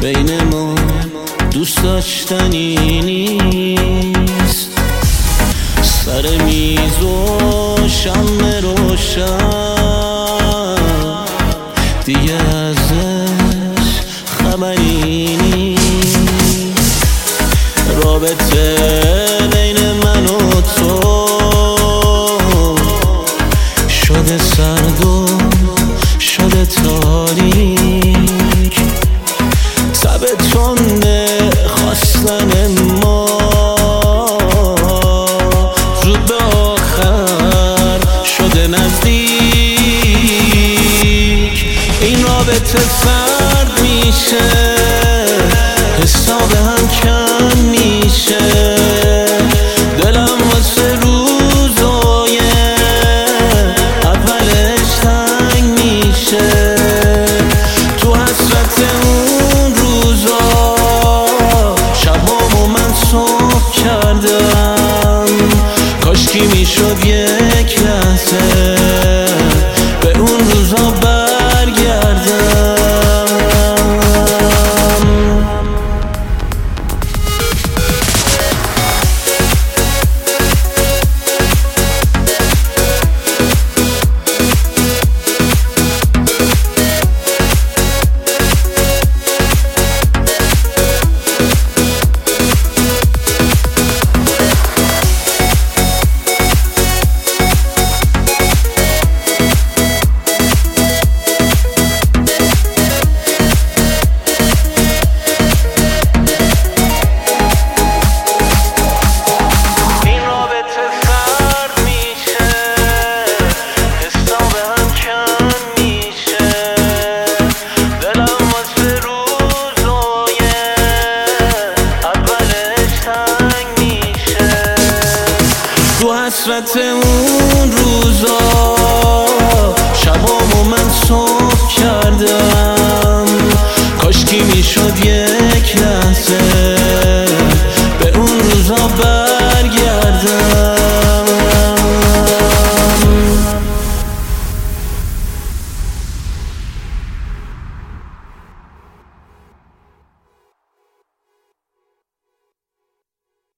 بین ما دوست داشتنی نیست. سر میز و شمع روشن دیگه ازش خبری نیست. رابطه بین من و تو شده سرد و شده تاریک. تب تنده خواستن ما زود به آخر شده نزدیک. این رابطه سرد میشه، حساب هم کم میشه. دلم واسه روزای اولش تنگ میشه. تو حسرت اون روزا شبامو من صبح کردم. کاشکی میشد یک لحظه به اون روزا برگردم. تو حسرت اون روزا شبامو من صبح کردم. کاشکی میشد یه